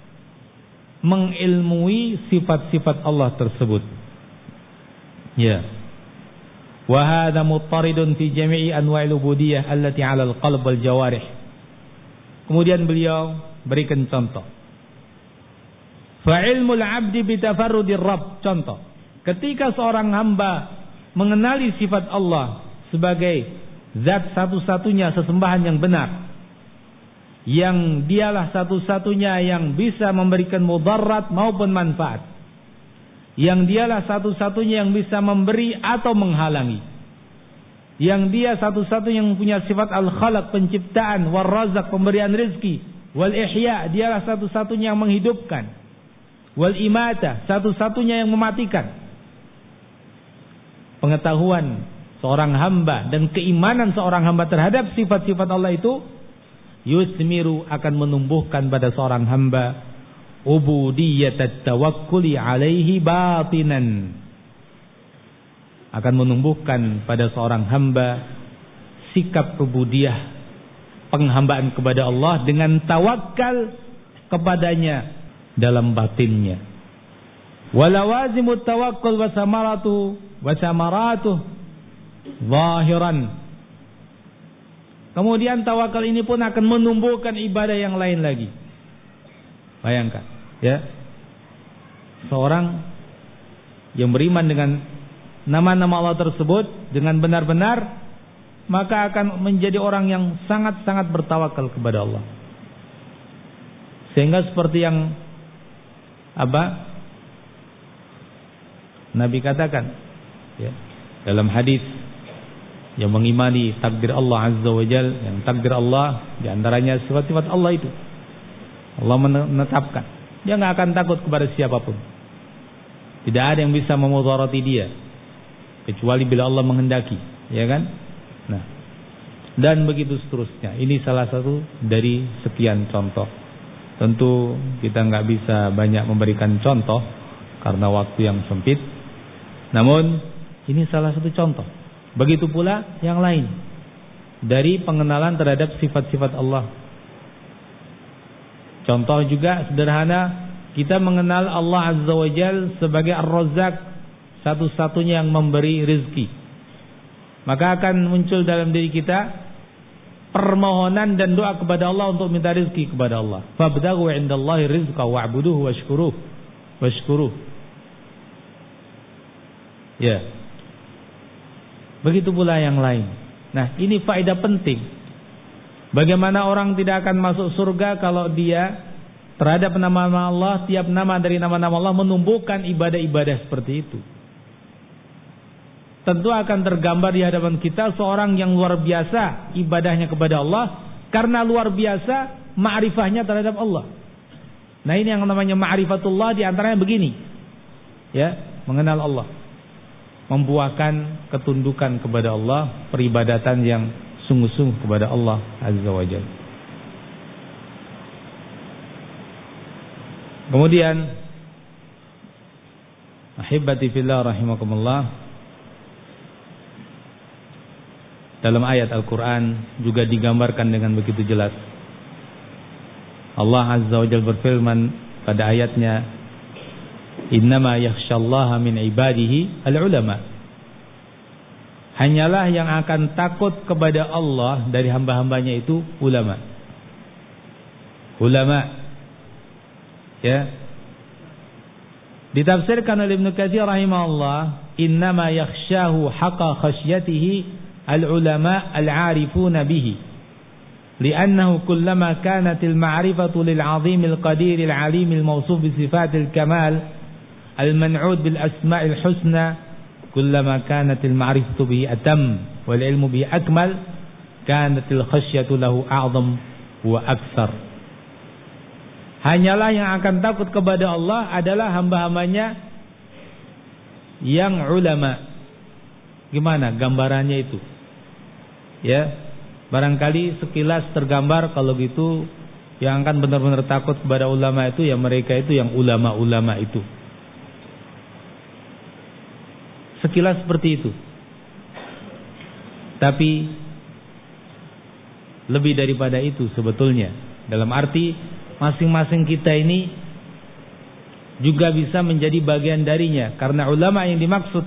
mengilmui sifat-sifat Allah tersebut. Ya. Wa hadha muttaridun fi jami'i anwa'il ubudiyyah allati 'ala al-qalb wal jawarih. Kemudian beliau berikan contoh. Fa ilmul 'abdi bi tafarrudir rabb. Contoh. Ketika seorang hamba mengenali sifat Allah sebagai zat satu-satunya sesembahan yang benar, yang dialah satu-satunya yang bisa memberikan mudarat maupun manfaat, yang dialah satu-satunya yang bisa memberi atau menghalangi, yang dia satu-satunya yang punya sifat al-khalaq, penciptaan, wal razaq, pemberian rezeki, wal ihya, dialah satu-satunya yang menghidupkan, wal imata, satu-satunya yang mematikan. Pengetahuan seorang hamba dan keimanan seorang hamba terhadap sifat-sifat Allah itu yusmiru, akan menumbuhkan pada seorang hamba ubudiyatat tawakkuli alaihi batinan, akan menumbuhkan pada seorang hamba sikap ubudiyah penghambaan kepada Allah dengan tawakal kepadanya dalam batinnya. Walawazimut tawakkul wa samaratu wa samaratuh zahiran. Kemudian tawakal ini pun akan menumbuhkan ibadah yang lain lagi. Bayangkan, ya. Seorang yang beriman dengan nama-nama Allah tersebut dengan benar-benar, maka akan menjadi orang yang sangat-sangat bertawakal kepada Allah. Sehingga seperti yang apa? Nabi katakan, ya, dalam hadis yang mengimani takdir Allah Azza wa Jal, yang takdir Allah diantaranya sifat-sifat Allah itu. Allah menetapkan, dia nggak akan takut kepada siapapun. Tidak ada yang bisa memudarati dia kecuali bila Allah menghendaki, ya kan? Nah, dan begitu seterusnya. Ini salah satu dari sekian contoh. Tentu kita nggak bisa banyak memberikan contoh karena waktu yang sempit. Namun ini salah satu contoh. Begitu pula yang lain dari pengenalan terhadap sifat-sifat Allah. Contoh juga sederhana, kita mengenal Allah Azza wa Jal sebagai Ar-Razzaq, satu-satunya yang memberi rezeki. Maka akan muncul dalam diri kita permohonan dan doa kepada Allah untuk minta rezeki kepada Allah. Fabtaghu 'indallahi rizqa wa'buduhu washkuruh washkuruh. Ya. Begitu pula yang lain. Nah, ini faedah penting. Bagaimana orang tidak akan masuk surga kalau dia terhadap nama-nama Allah, tiap nama dari nama-nama Allah menumbuhkan ibadah-ibadah seperti itu. Tentu akan tergambar di hadapan kita seorang yang luar biasa ibadahnya kepada Allah, karena luar biasa ma'rifahnya terhadap Allah. Nah, ini yang namanya ma'rifatullah, di antaranya begini. Ya, mengenal Allah. Membuahkan ketundukan kepada Allah, peribadatan yang sungguh-sungguh kepada Allah Azza wa Jalla. Kemudian ahibbati fillah rahimakumullah, dalam ayat Al-Quran juga digambarkan dengan begitu jelas. Allah Azza wa Jalla berfirman pada ayatnya, innama yakhshallaha min ibadihi al-ulama. Hanyalah yang akan takut kepada Allah dari hamba-hambanya itu ulama. Ulama. Ya. Ditafsirkan oleh Ibnu Katsir rahimahullah, innama yakhshahu haqqa khasyatihi al-ulama al-'arifuna bihi. Li'annahu kullama kanatil ma'rifatu lil-'azimil qadiril 'alimil mawsuf bi sifatil kamal al-man'ud bil asma'il husna, kullama kanatil ma'rifatu bihi atam wal ilmu bihi akmal, kanatil khasyatu lahu a'zam wa aktsar. Hanyalah yang akan takut kepada Allah adalah hamba-hambanya yang ulama. Gimana gambarannya itu? Ya, barangkali sekilas tergambar kalau gitu, yang akan benar-benar takut kepada ulama itu ya mereka itu yang ulama-ulama itu. Sekilas seperti itu. Tapi lebih daripada itu sebetulnya. Dalam arti masing-masing kita ini juga bisa menjadi bagian darinya. Karena ulama yang dimaksud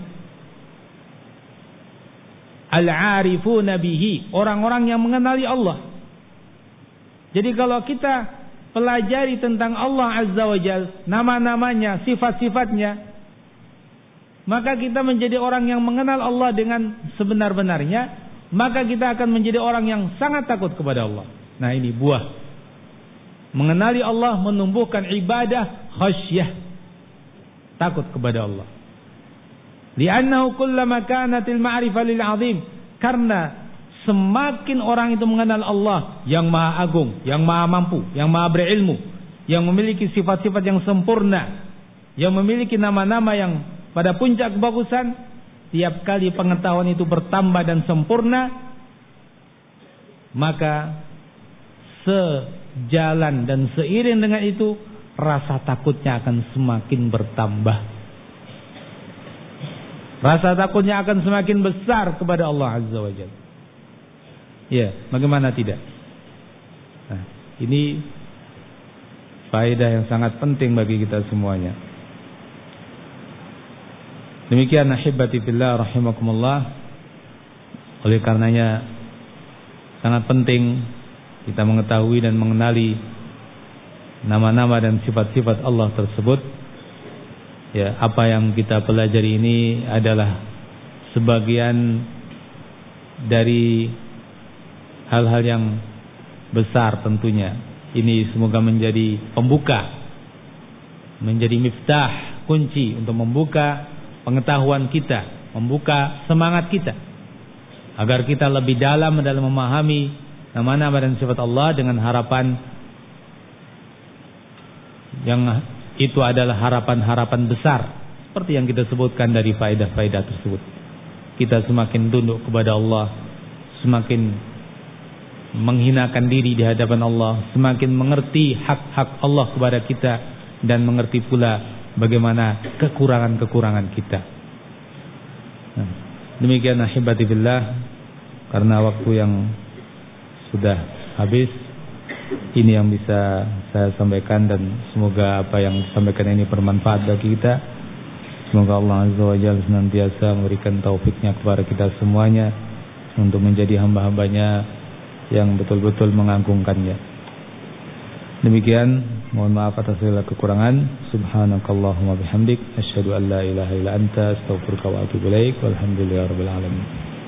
al-'arifuna bihi, orang-orang yang mengenali Allah. Jadi kalau kita pelajari tentang Allah Azza wa Jalla, nama-namanya, sifat-sifatnya, maka kita menjadi orang yang mengenal Allah dengan sebenar-benarnya, maka kita akan menjadi orang yang sangat takut kepada Allah. Nah, ini buah mengenali Allah, menumbuhkan ibadah khasyah, takut kepada Allah. Li'annahu kullama kanatil ma'rifah lil 'azim, karena semakin orang itu mengenal Allah yang maha agung, yang maha mampu, yang maha berilmu, yang memiliki sifat-sifat yang sempurna, yang memiliki nama-nama yang pada puncak kebagusan, tiap kali pengetahuan itu bertambah dan sempurna, maka sejalan dan seiring dengan itu rasa takutnya akan semakin bertambah. Rasa takutnya akan semakin besar kepada Allah Azza wa Jalla. Ya, bagaimana tidak? Nah, ini faedah yang sangat penting bagi kita semuanya. Demikian ahibati fillah rahimakumullah. Oleh karenanya sangat penting kita mengetahui dan mengenali nama-nama dan sifat-sifat Allah tersebut. Ya, apa yang kita pelajari ini adalah sebagian dari hal-hal yang besar tentunya. Ini semoga menjadi pembuka, menjadi miftah, kunci untuk membuka pengetahuan kita, membuka semangat kita, agar kita lebih dalam dalam memahami nama-nama dan sifat Allah dengan harapan yang itu adalah harapan-harapan besar, seperti yang kita sebutkan dari faedah-faedah tersebut. Kita semakin tunduk kepada Allah, semakin menghinakan diri di hadapan Allah, semakin mengerti hak-hak Allah kepada kita, dan mengerti pula bagaimana kekurangan-kekurangan kita. Nah, demikian ahibati billah, karena waktu yang sudah habis, ini yang bisa saya sampaikan, dan semoga apa yang disampaikan ini bermanfaat bagi kita. Semoga Allah Azza wa Jalla senantiasa memberikan taufiknya kepada kita semuanya untuk menjadi hamba-hambanya yang betul-betul mengagungkannya. Demikian, mohon maaf atas segala kekurangan. Subhanakallahumma bihamdik, asyhadu an la ilaha illa anta, astaghfiruka wa atubu ilaik. Walhamdulillahirabbil alamin.